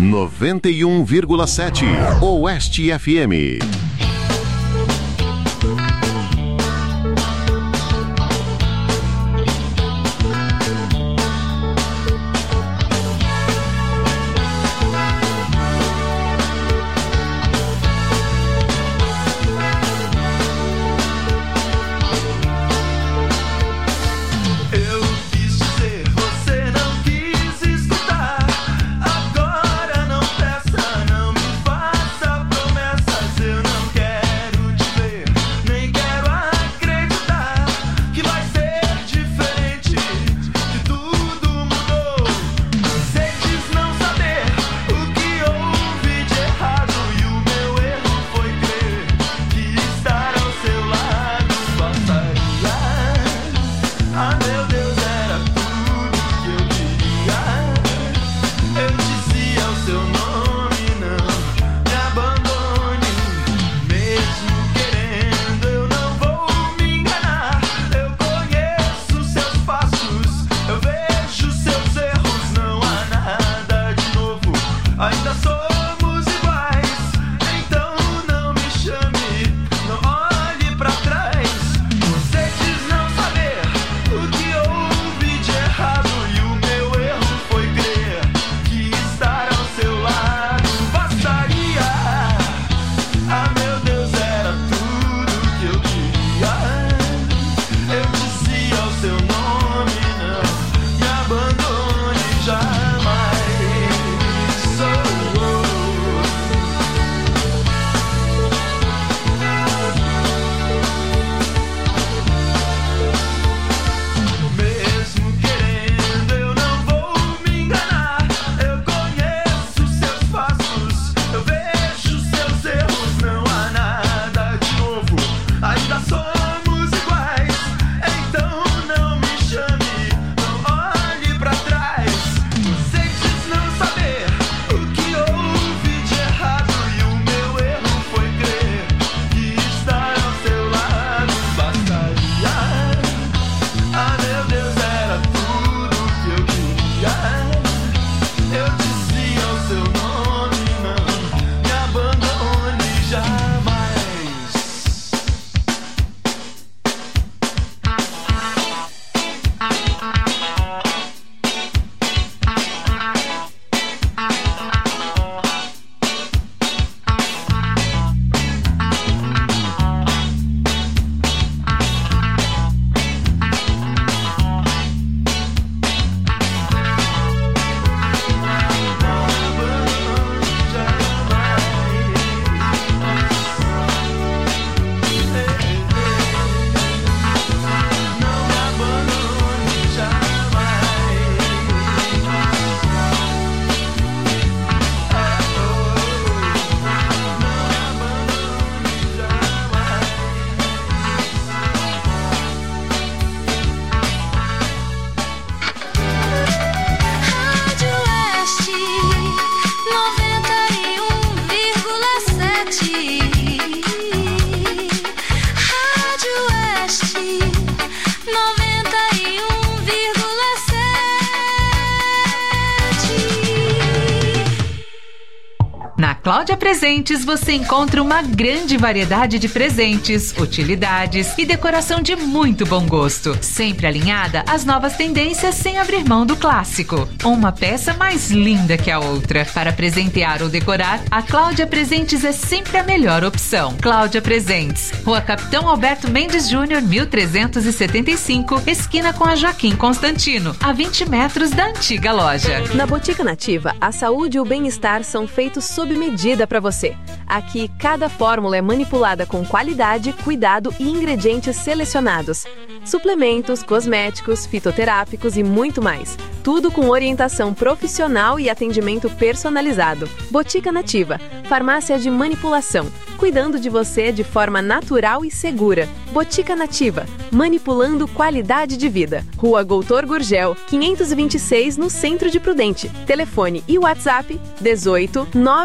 91,7 Oeste FM. Cláudia Presentes você encontra uma grande variedade de presentes, utilidades e decoração de muito bom gosto, sempre alinhada às novas tendências sem abrir mão do clássico. Uma peça mais linda que a outra. Para presentear ou decorar, a Cláudia Presentes é sempre a melhor opção. Cláudia Presentes, Rua Capitão Alberto Mendes Júnior, 1375, esquina com a Joaquim Constantino, a 20 metros da antiga loja. Na Botica Nativa, a saúde e o bem-estar são feitos sob medida para você. Aqui, cada fórmula é manipulada com qualidade, cuidado e ingredientes selecionados. Suplementos, cosméticos, fitoterápicos e muito mais. Tudo com orientação profissional e atendimento personalizado. Botica Nativa, farmácia de manipulação, cuidando de você de forma natural e segura. Botica Nativa, manipulando qualidade de vida. Rua Doutor Gurgel, 526, no centro de Prudente. Telefone e WhatsApp 18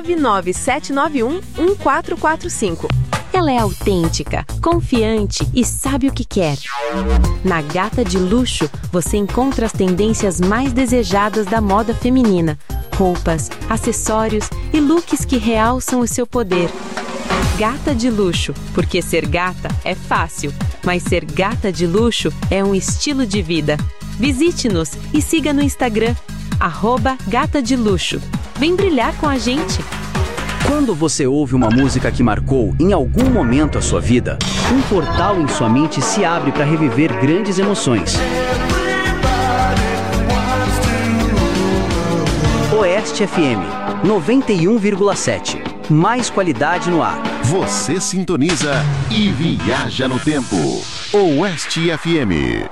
99791 1445. Ela é autêntica, confiante e sabe o que quer. Na Gata de Luxo, você encontra as tendências mais desejadas da moda feminina, roupas, acessórios e looks que realçam o seu poder. Gata de luxo, porque ser gata é fácil, mas ser gata de luxo é um estilo de vida. Visite-nos e siga no Instagram, @gatadeluxo. Vem brilhar com a gente! Quando você ouve uma música que marcou em algum momento a sua vida, um portal em sua mente se abre para reviver grandes emoções. Oeste FM 91,7. Mais qualidade no ar. Você sintoniza e viaja no tempo. Oeste FM.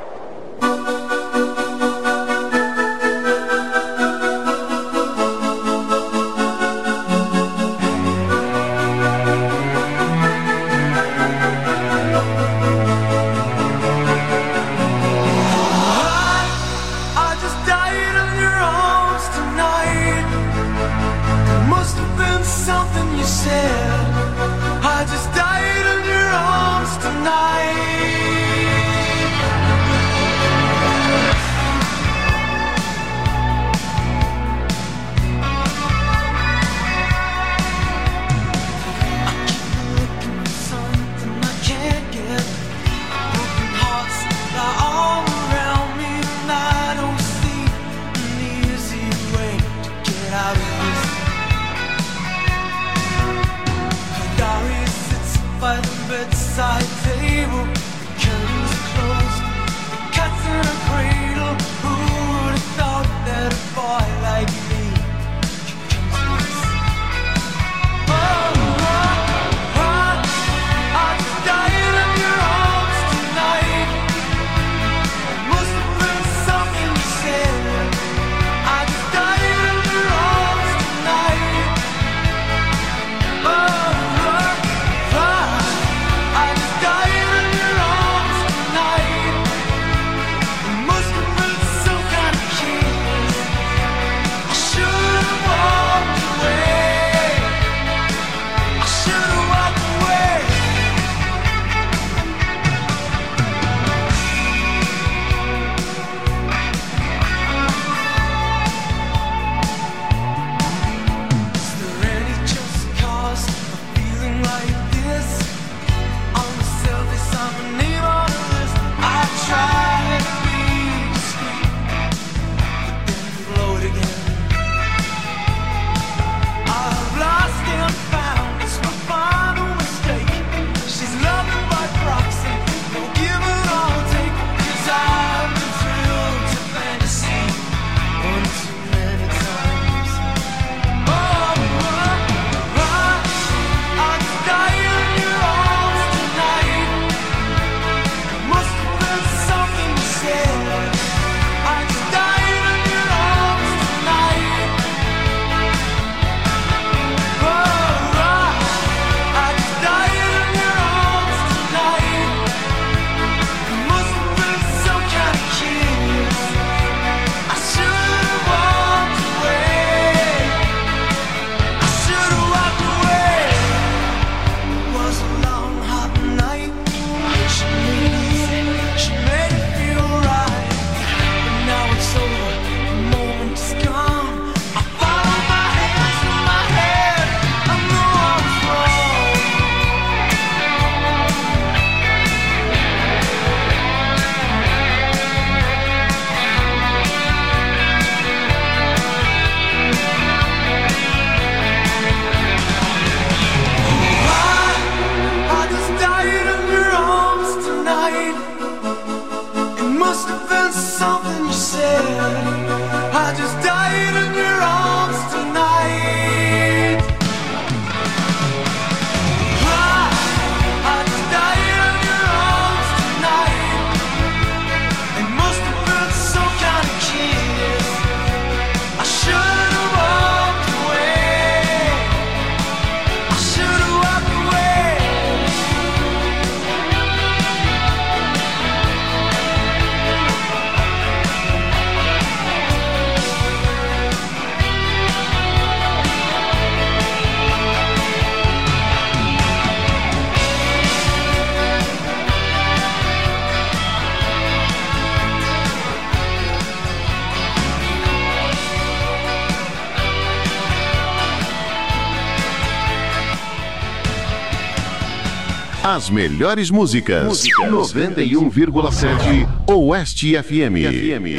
As melhores músicas. 91,7 Oeste FM.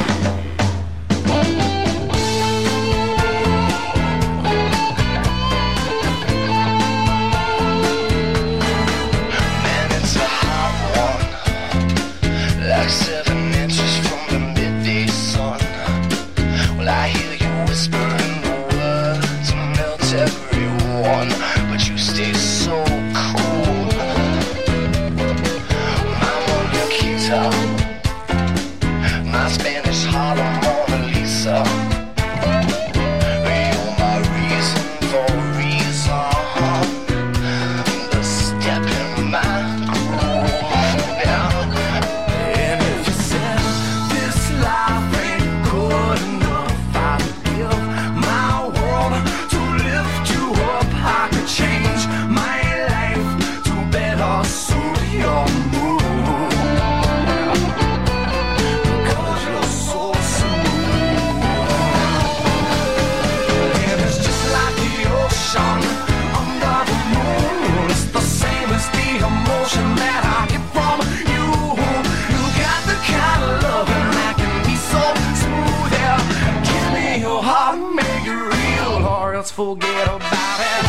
Forget about it.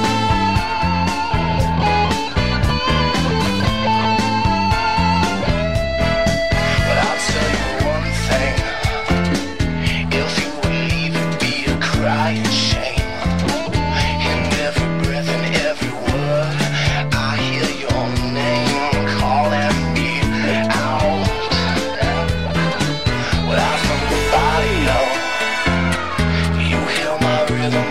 But I'll tell you one thing. If you would leave, it'd be a crying shame. In every breath and every word, I hear your name calling me out. Without somebody else, you hear my rhythm.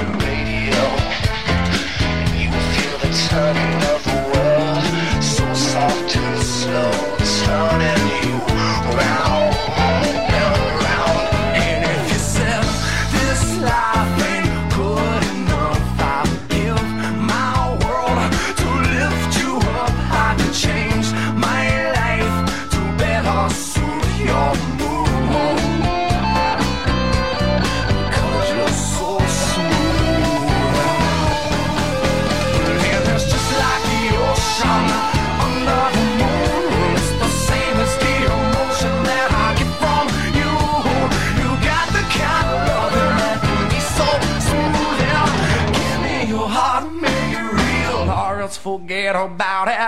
Turning of the world, so soft and slow, turning you round and round. And if you said this life ain't good enough, I would give my world to lift you up. I could change my life to better suit your mood, because you're so smooth. Under the moon, it's the same as the emotion that I get from you. You got the kind of loving that can be so smooth. Yeah. Give me your heart, make it real, or else forget about it.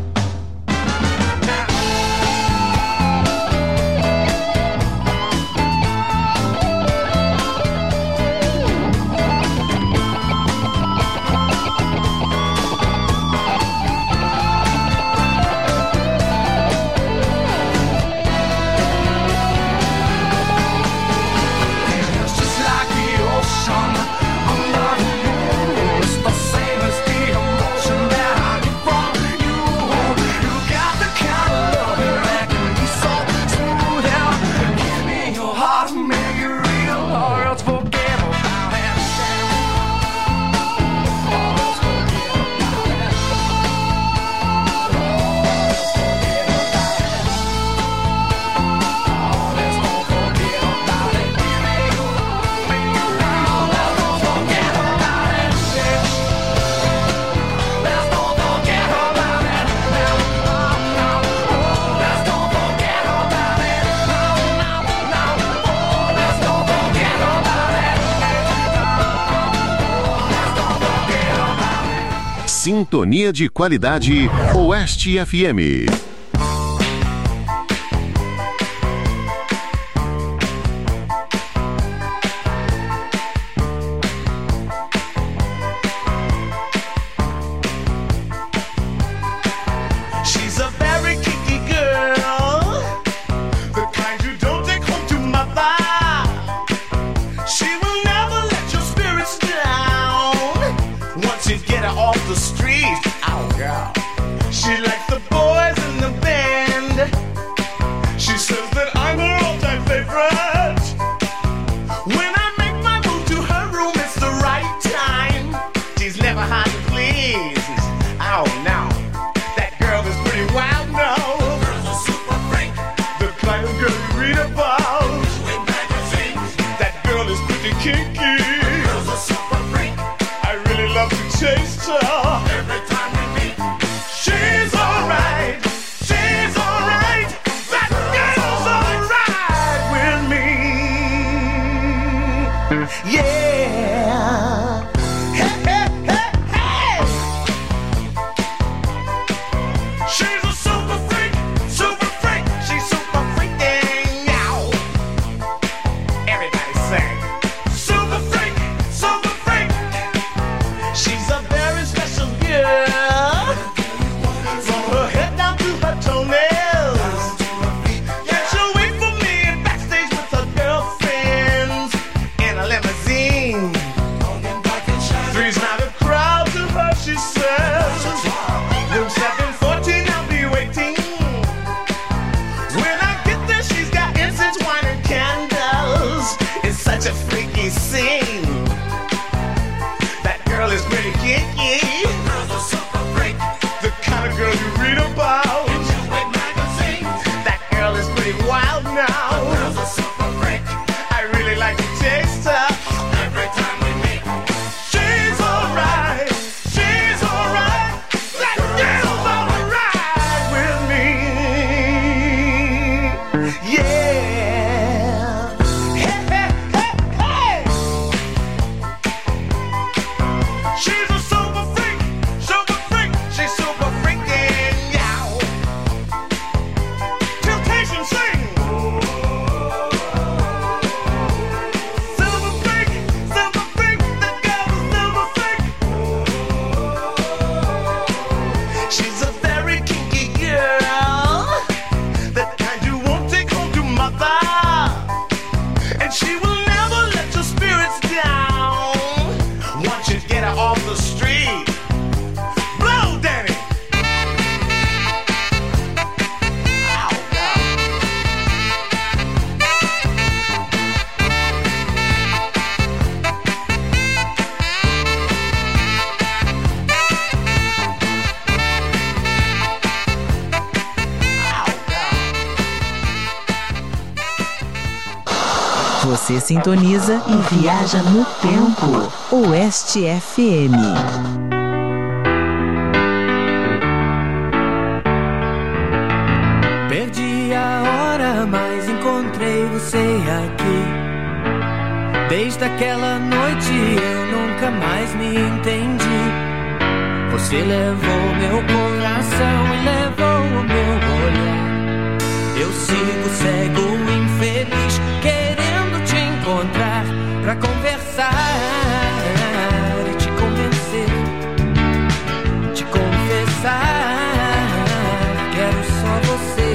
Sintonia de qualidade Oeste FM. Taste her every time we meet. She Você sintoniza e viaja no tempo. Oeste FM. Perdi a hora, mas encontrei você aqui. Desde aquela noite eu nunca mais me entendi. Você levou meu coração e levou o meu olhar. Eu sigo cego, infeliz, querendo te encontrar pra conversar e te convencer, te confessar. Quero só você.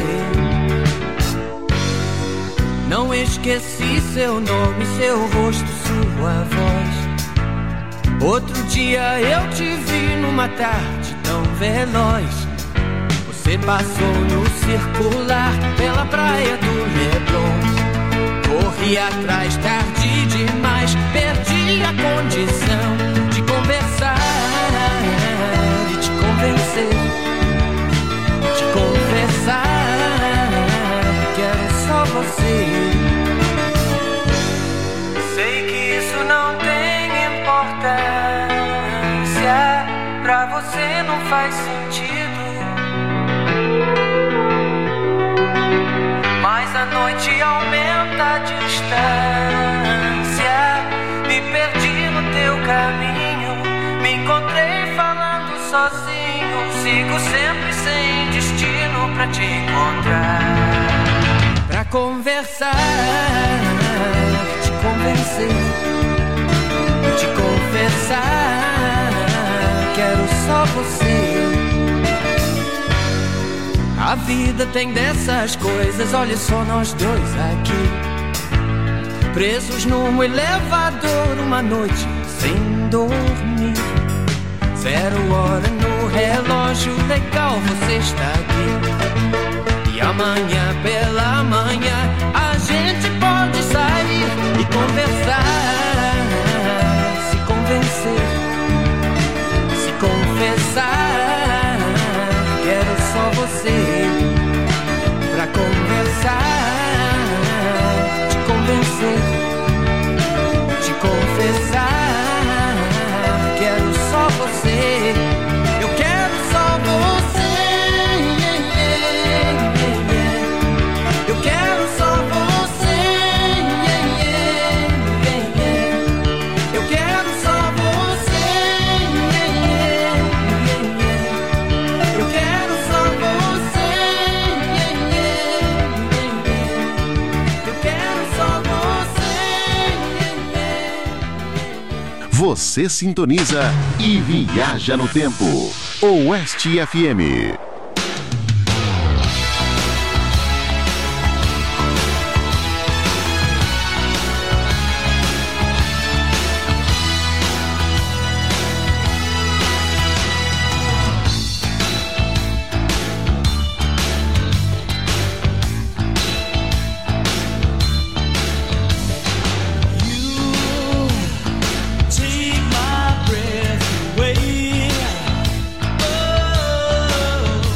Não esqueci seu nome, seu rosto, sua voz. Outro dia eu te vi numa tarde tão veloz. Você passou no circular pela praia do Leblon. Corri atrás, tarde demais, perdi a condição de conversar e te convencer, te confessar. Quero só você. Sei que isso não tem importância, pra você não faz sentido. Mas a noite aumenta a distância. Me perdi no teu caminho, me encontrei falando sozinho. Sigo sempre sem destino pra te encontrar, pra conversar, te convencer, te confessar. Quero só você. A vida tem dessas coisas, olha só nós dois aqui, presos num elevador uma noite sem dormir. 0 hora no relógio, legal você está aqui. E amanhã pela manhã a gente pode sair e conversar, se convencer, se confessar. Quero só você pra conversar, te convencer, te confessar. Quero só você, eu quero só você. Eu quero só você. Eu quero só você. Eu quero só você. Eu quero só você. Você sintoniza e viaja no tempo. Oeste FM. Take my breath away. Oh,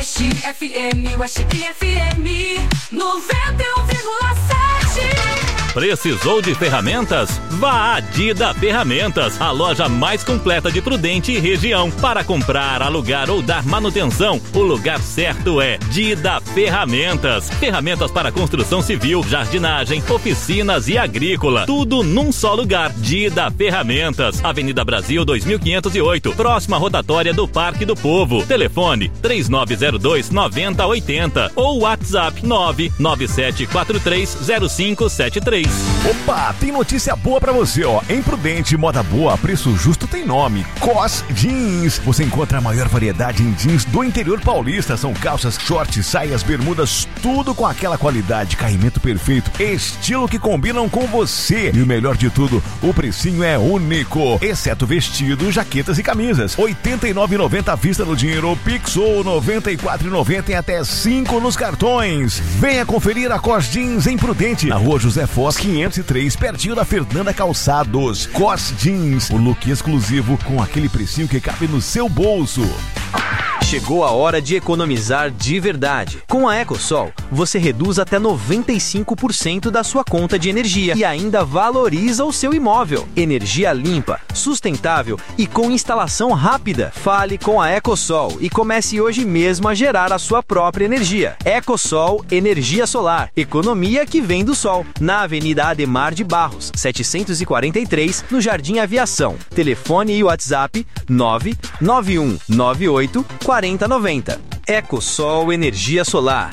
Oeste FM, Oeste FM 91,7. Precisou de ferramentas? Vá a Dida Ferramentas, a loja mais completa de Prudente e região. Para comprar, alugar ou dar manutenção, o lugar certo é Dida Ferramentas. Ferramentas para construção civil, jardinagem, oficinas e agrícola. Tudo num só lugar. Dida Ferramentas, Avenida Brasil 2508, próxima rotatória do Parque do Povo. Telefone 3902-9080 ou WhatsApp 997430573. Opa, tem notícia boa pra você, ó. Em Prudente, moda boa, preço justo tem nome. COS Jeans. Você encontra a maior variedade em jeans do interior paulista. São calças, shorts, saias, bermudas, tudo com aquela qualidade, caimento perfeito, estilo que combinam com você. E o melhor de tudo, o precinho é único, exceto vestidos, jaquetas e camisas. R$ 89,90 à vista no dinheiro, Pix ou R$ 94,90 em até 5 nos cartões. Venha conferir a COS Jeans em Prudente, na rua José Foz 503, pertinho da Fernanda Calçados. COS Jeans, o look exclusivo com aquele precinho que cabe no seu bolso. Chegou a hora de economizar de verdade. Com a EcoSol, você reduz até 95% da sua conta de energia e ainda valoriza o seu imóvel. Energia limpa, sustentável e com instalação rápida. Fale com a EcoSol e comece hoje mesmo a gerar a sua própria energia. EcoSol Energia Solar. Economia que vem do sol. Na Avenida Ademar de Barros, 743, no Jardim Aviação. Telefone e WhatsApp 99198 4090. EcoSol Energia Solar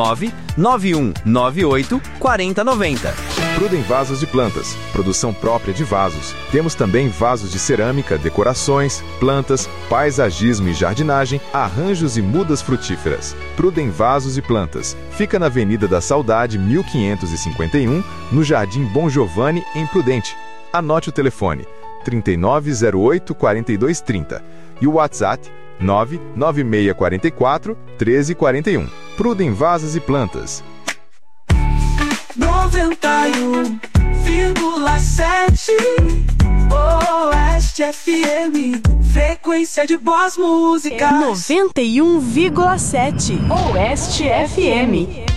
99198 4090. Prudem Vasos de Plantas, produção própria de vasos. Temos também vasos de cerâmica, decorações, plantas, paisagismo e jardinagem, arranjos e mudas frutíferas. Prudem Vasos e Plantas. Fica na Avenida da Saudade, 1551, no Jardim Bom Giovanni, em Prudente. Anote o telefone 3908-4230 e o WhatsApp 99644-1341. Prudem Vasos e Plantas. 91,7 Oeste FM, frequência de boas músicas. 91,7 Oeste FM.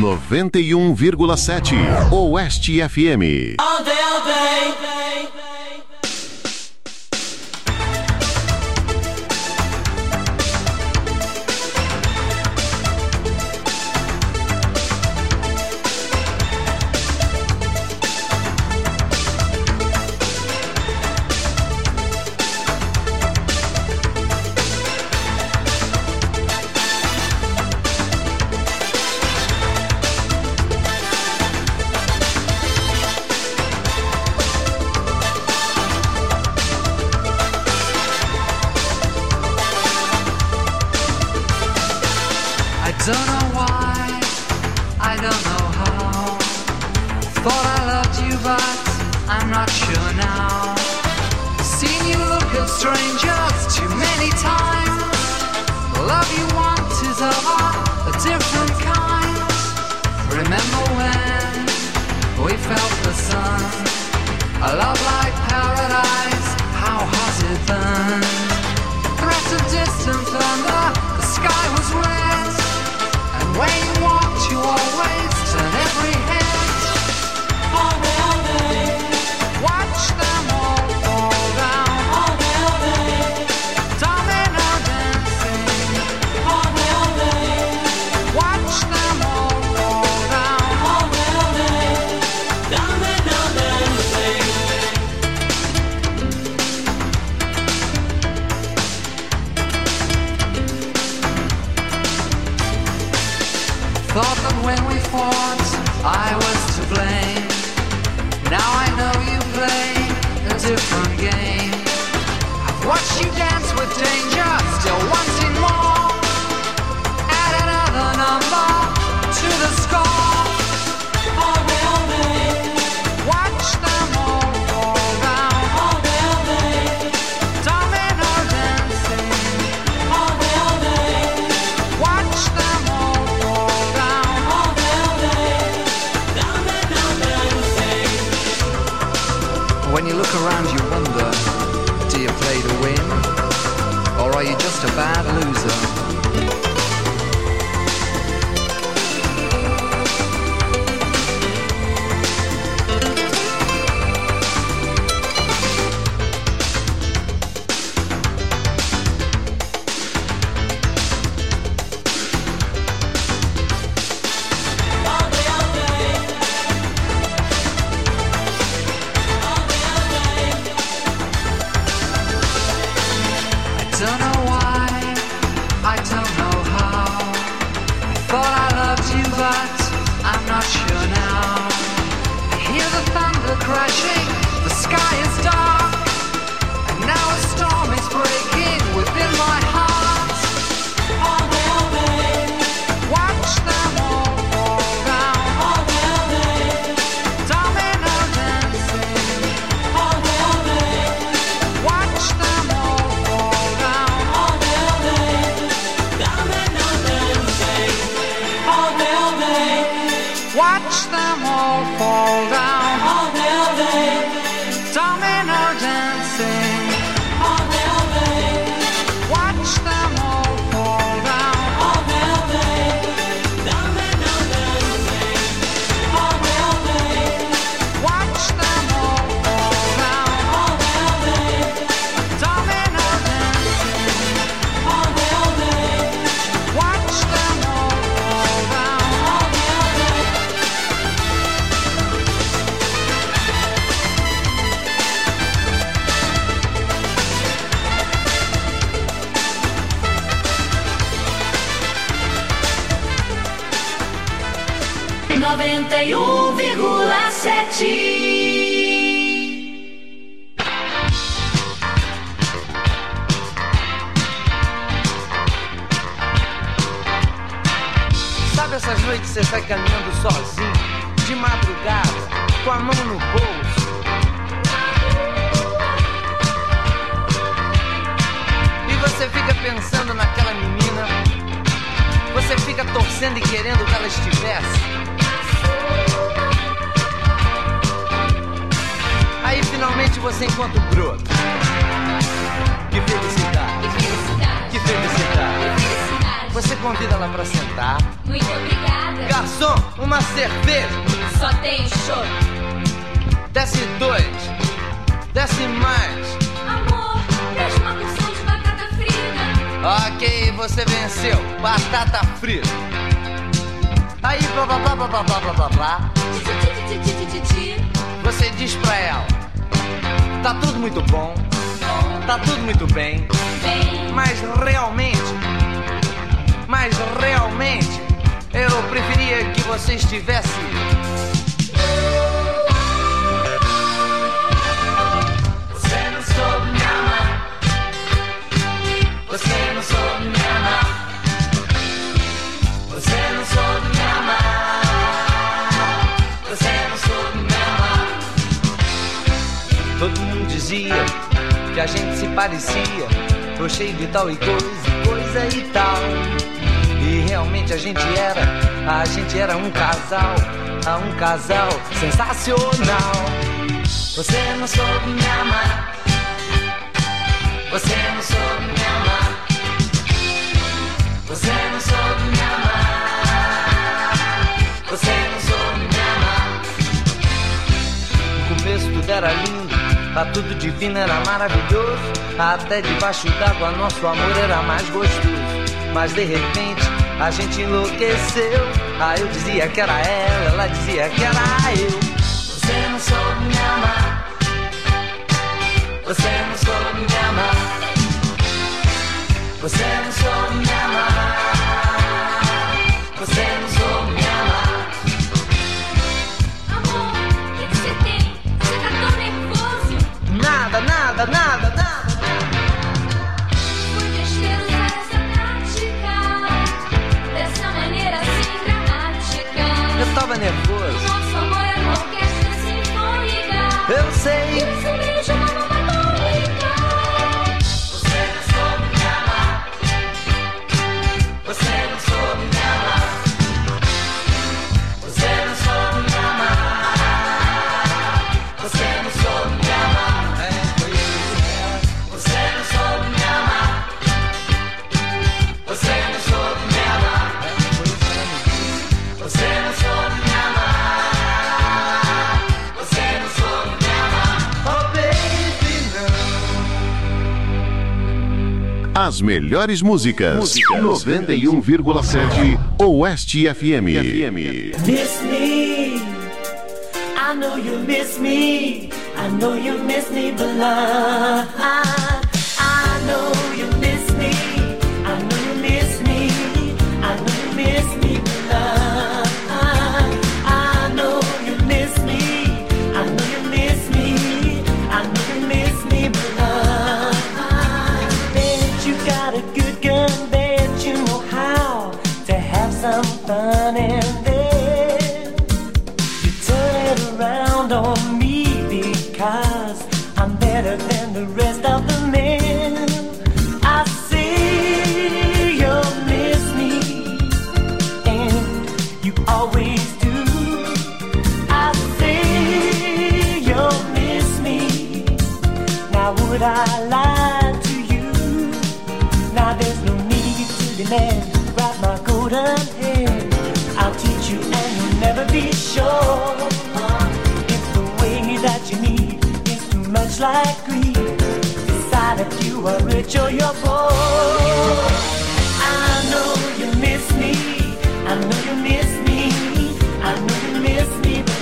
91,7 Oeste FM. All day, all day. Don't know why, I don't know how. Thought I loved you, but I'm not sure now. Seen you look at strangers too many times. The love you want is of a different kind. Remember when we felt the sun? A love like paradise, how hot it burned. Threat of distant thunder, the sky was red. When you walked, you always turn every head. All day, all day. Watch them all fall down. All day, all day. Domino dancing. All day, all day. Watch them all fall down. All day, all day. Domino dancing. Thought that when we fought, I was to blame. Now I know you play a different game. I've watched you dance with danger, still wanting more. Add another number to the score. All day, all day. Watch them all fall down. All day, all day. Domino dancing. All day, all day. Watch them all fall down. All day, all day. Domino dancing. When you look around, you wonder, do you play to win? Or are you just a bad loser? Don't know why, I don't know how. I thought I loved you, but I'm not sure now. I hear the thunder crashing, the sky is dark, and now a storm is breaking within my heart. All day, all day. Watch them all fall down. All day, all day. Domino dancing. All day, all day. Watch them all fall down. All day, all day. Domino dancing. All day, all day. Watch them all fall down. All day, all day. Domino dancing. All day, all day. Watch them all fall down. All day, all day. Domino dancing. All day, all day. Watch them all fall down. All day, all day. Domino dancing. All day, all day. Watch them all fall down. All day, all day. 91,7. Sabe essas noites que você sai caminhando sozinho, de madrugada, com a mão no bolso? E você fica pensando naquela menina, você fica torcendo e querendo que ela estivesse. Aí finalmente você encontra o broto. Que felicidade! Que felicidade! Você convida ela pra sentar. Muito obrigada. garçom, uma cerveja. Só tem chopp. Desce 2, desce mais. Amor, traz uma porção de batata frita. Ok, você venceu. Batata frita. Aí, blá blá blá blá blá blá blá blá. Você diz pra ela: tá tudo muito bom, tá tudo muito bem, mas realmente eu preferia que você estivesse. Você não soube me amar. Você não soube me amar. Você não soube me amar. Você não soube me amar. Todo mundo dizia que a gente se parecia, tô cheio de tal e coisa e tal. E realmente a gente era um casal sensacional. Você não soube me amar. Você não soube me amar. Você não soube me amar. Você não soube me amar. No começo tudo era lindo, tá tudo divino, era maravilhoso. Até debaixo d'água nosso amor era mais gostoso. Mas de repente a gente enlouqueceu. Aí eu dizia que era ela dizia que era eu. Você não soube me amar. Você não soube me amar. Você não soube me amar. Você não soube me amar. Amor, o que você tem? Você tá tão nervoso. Nada. Foi besteira usar essa tática, dessa maneira assim dramática. Eu tava nervoso. Nosso amor é uma orquestra sinfônica. Eu sei. E você beija uma bomba atômica. Você não soube me amar. Você não soube me amar. Você não soube me amar. Você não soube me amar. Você não soube me amar. Você não soube me amar. Você não soube me amar. Você não soube me amar. Oh baby, não. As melhores músicas. 91,7 Oeste FM. Miss me, I know you miss me. I know you miss me, but I know you miss me. I know you miss me. I know you miss me, but I know you miss me. I know you miss me. I know you miss me, but bet you got a good gun. Bet you know how to have some fun and then you turn it around on me because I'm better than the rest of the men. I see you miss me and you always do. I see you miss me. Now would I lie to you? Now there's no need to demand. Grab my golden hand, I'll teach you and you'll never be sure. If the way that you need is too much like greed, decide if you are rich or you're poor. I know you miss me. I know you miss me. I know you miss me, but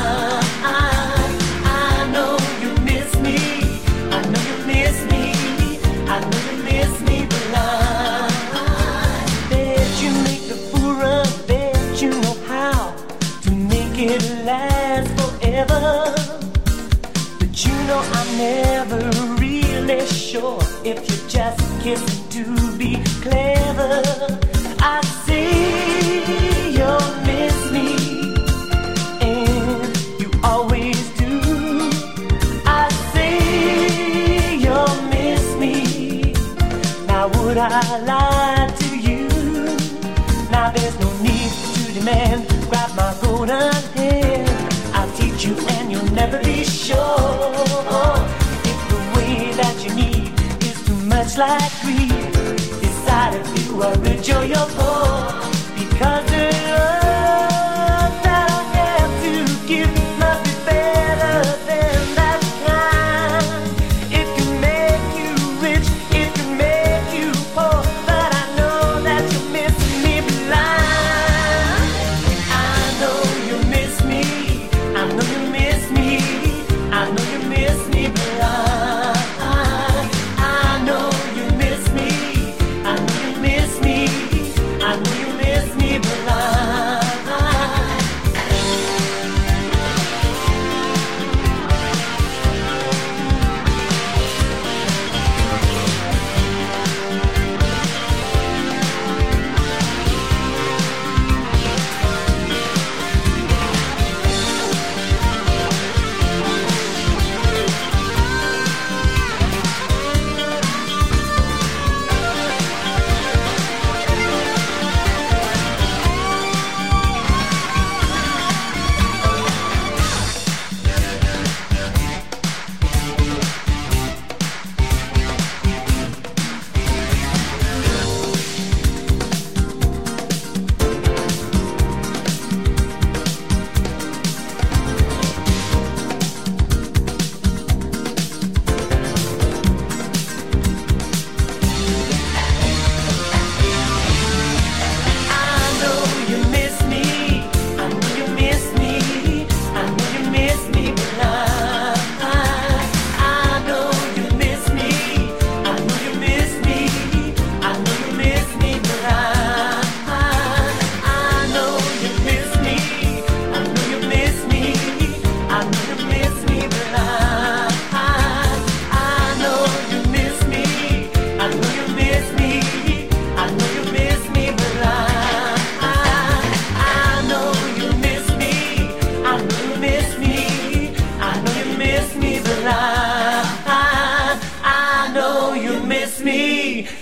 I know you miss me. I know you miss me. I know you miss me, but bet you make the fool run. Bet you know how to make it last forever. But you know I'm never really sure if you're just kissing to be clever. I see you miss me and you always do. I see you miss me. Now would I lie to you? Now there's no need to demand. Grab my golden hand, I'll teach you and you'll never be sure. If the way that you need is too much like greed, decide if you are rich or you're poor. Because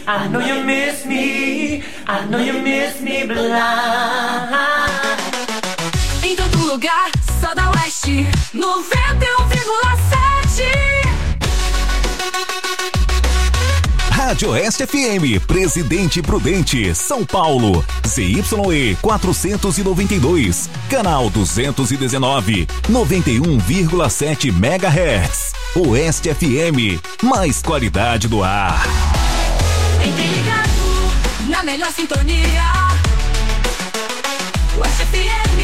I know you miss me, I know you miss me blind. Em todo lugar, só da Oeste, 91,7. Rádio Oeste FM, Presidente Prudente, São Paulo, ZYE 492, canal 219, 91,7 MHz. Oeste FM, mais qualidade do ar. Entre ligado, na melhor sintonia. Oeste FM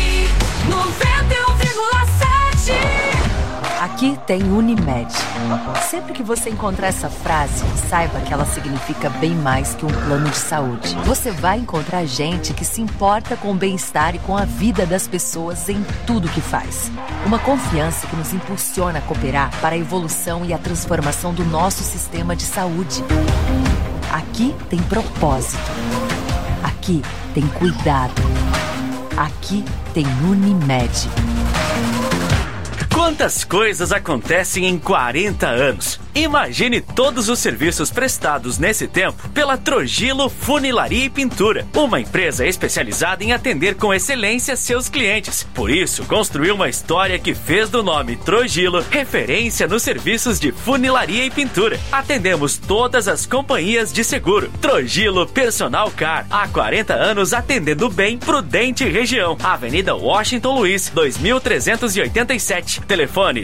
91,7. Aqui tem Unimed. Sempre que você encontrar essa frase, saiba que ela significa bem mais que um plano de saúde. Você vai encontrar gente que se importa com o bem-estar e com a vida das pessoas em tudo que faz. Uma confiança que nos impulsiona a cooperar para a evolução e a transformação do nosso sistema de saúde. Aqui tem propósito. Aqui tem cuidado. Aqui tem Unimed. Quantas coisas acontecem em 40 anos? Imagine todos os serviços prestados nesse tempo pela Trogilo Funilaria e Pintura, uma empresa especializada em atender com excelência seus clientes. Por isso, construiu uma história que fez do nome Trogilo referência nos serviços de funilaria e pintura. Atendemos todas as companhias de seguro. Trogilo Personal Car, há 40 anos atendendo bem Prudente região. Avenida Washington Luiz, 2387. Telefone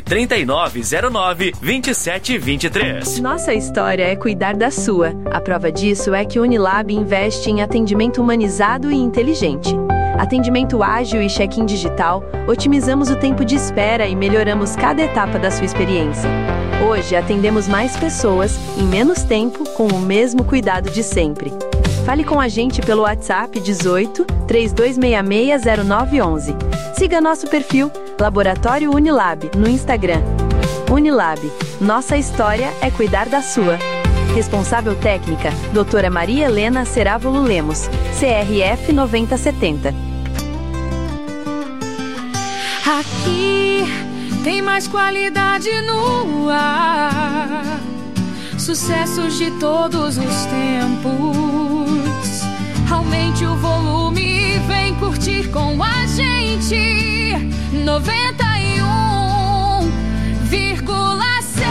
3909-2723. Nossa história é cuidar da sua. A prova disso é que o Unilab investe em atendimento humanizado e inteligente. Atendimento ágil e check-in digital, otimizamos o tempo de espera e melhoramos cada etapa da sua experiência. Hoje atendemos mais pessoas em menos tempo com o mesmo cuidado de sempre. Fale com a gente pelo WhatsApp 18 3266 0911. Siga nosso perfil Laboratório Unilab no Instagram. Unilab, nossa história é cuidar da sua. Responsável técnica, doutora Maria Helena Cerávulo Lemos, CRF 9070. Aqui tem mais qualidade no ar. Sucessos de todos os tempos. Aumente o volume e vem curtir com a gente. 91,7.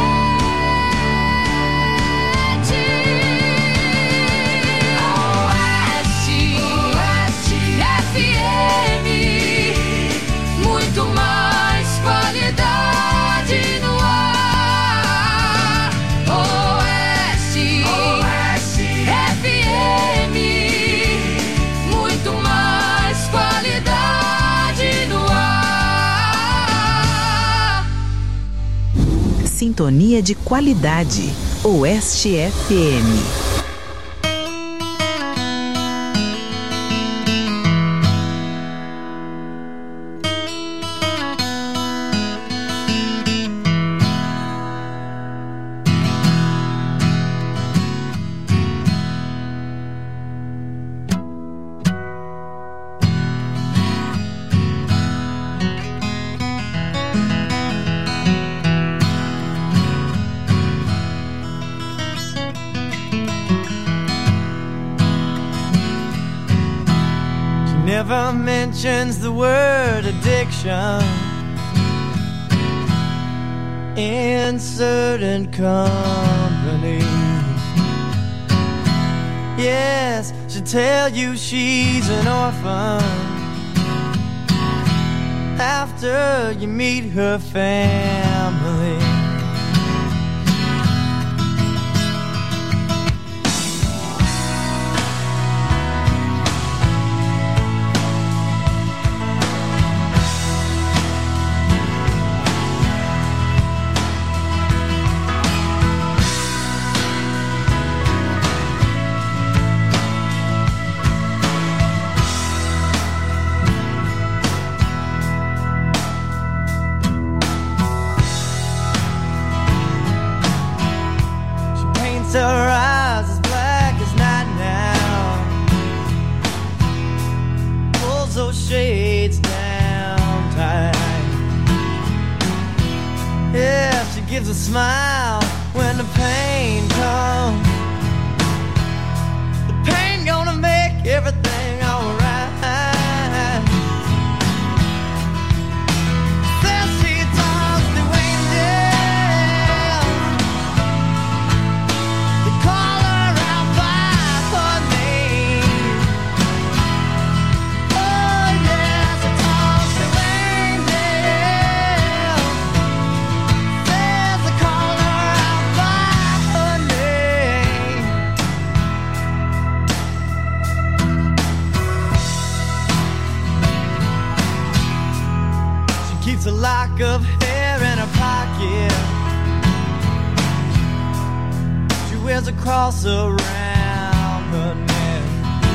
Oeste FM. Muito mais qualidade no ar. Oeste FM. Muito mais qualidade no ar. Sintonia de qualidade. Oeste FM. Never mentions the word addiction in certain company. Yes, she'll tell you she's an orphan after you meet her family. Her eyes as black as night now, pulls those shades down tight. Yeah, she gives a smile when the pain comes, It's a lock of hair in her pocket. She wears a cross around her neck.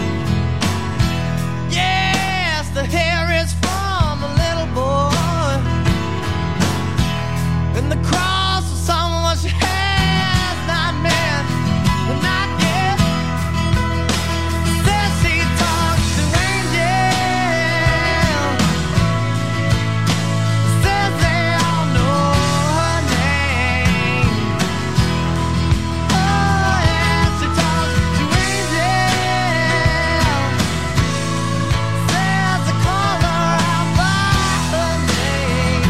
Yes, the hair is from a little boy, and the cross is someone she has not met, not yet. Says she talks to angels, says they all know her name. Oh yes, she talks to angels, says they call her out by her name.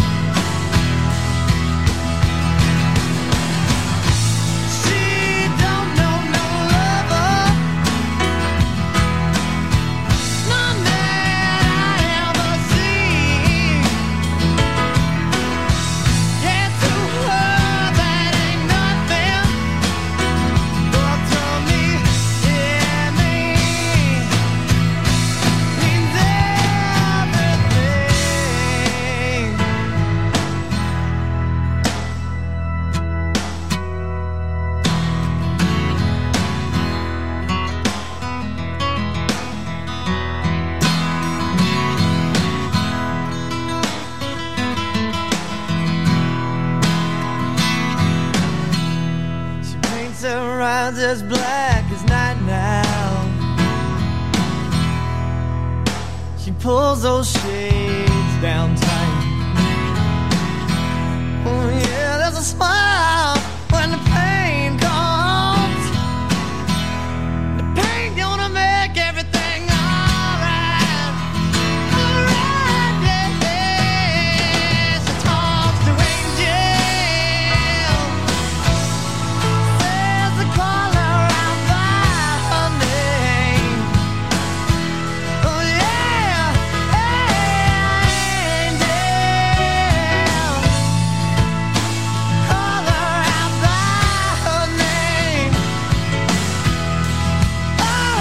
She don't know no lover, none that I ever seen. Yes, to her that ain't nothing, but to me it means everything. She paints her eyes as black as night now. She pulls those shades down tight. Oh yeah, there's a smile when the pain comes. The pain gonna make everything alright. Alright, yeah, yeah. She talks to angels, says they call her out by her name. Oh yeah, angels, call her out by her name. Oh,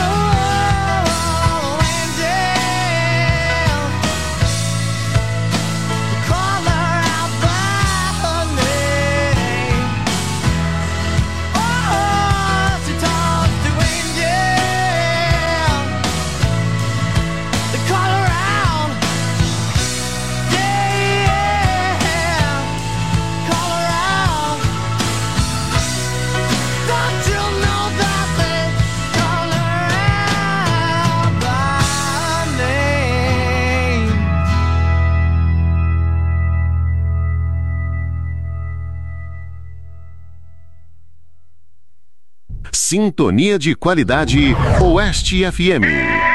angels, call her out by her name. Oh, she talks to angels, they call her out, yeah, call her out. Don't you know that they call her out by name? Sintonia de qualidade Oeste FM.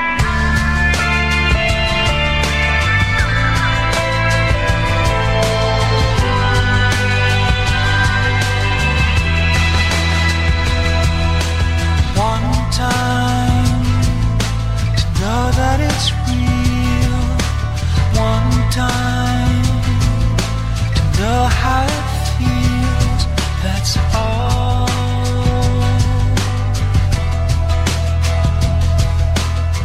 One time to know that it's real. One time to know how it feels. That's all.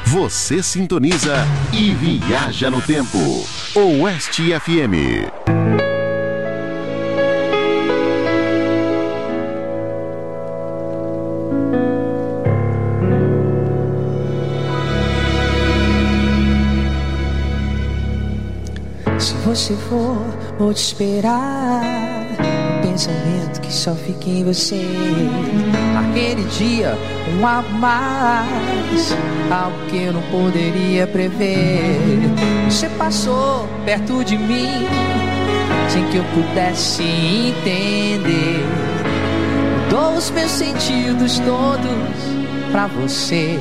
Você sintoniza e viaja no tempo. Oeste FM. Se você for, vou te esperar. Um pensamento que só fica em você. Aquele dia, algo mais, algo que eu não poderia prever. Você passou perto de mim, sem que eu pudesse entender. Mudou os meus sentidos todos pra você.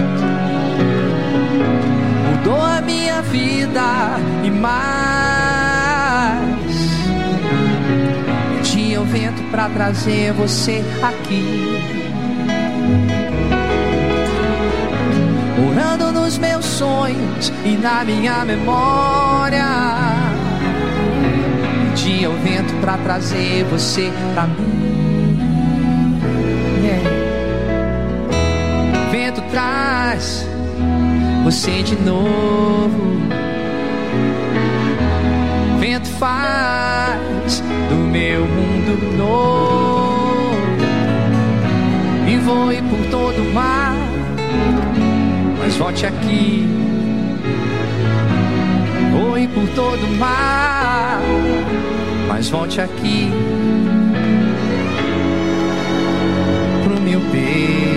Mudou a minha vida e mais. Tinha o vento pra trazer você aqui, morando nos meus sonhos e na minha memória. Tinha o vento pra trazer você pra mim. Vento traz você de novo. Vento faz do meu mundo novo e voe por todo o mar, mas volte aqui. Voe por todo o mar, mas volte aqui pro meu peito.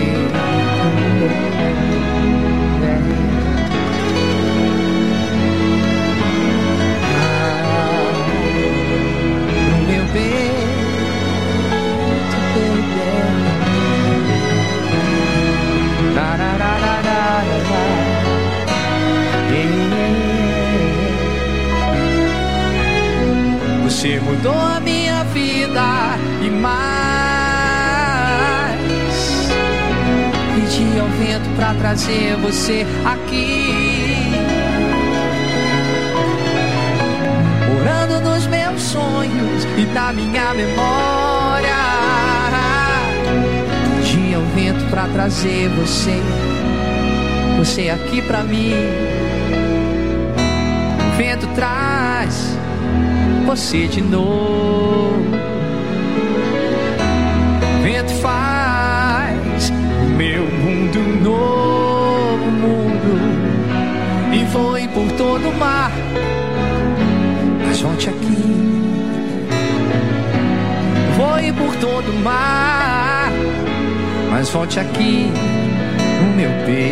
Você mudou a minha vida e mais. Pedi ao vento pra trazer você aqui, morando nos meus sonhos e na minha memória. Pedi ao vento pra trazer você aqui pra mim. O vento traz você de novo. Vento faz o meu mundo novo mundo e voe por todo o mar, mas volte aqui. Voe por todo o mar, mas volte aqui no meu peito.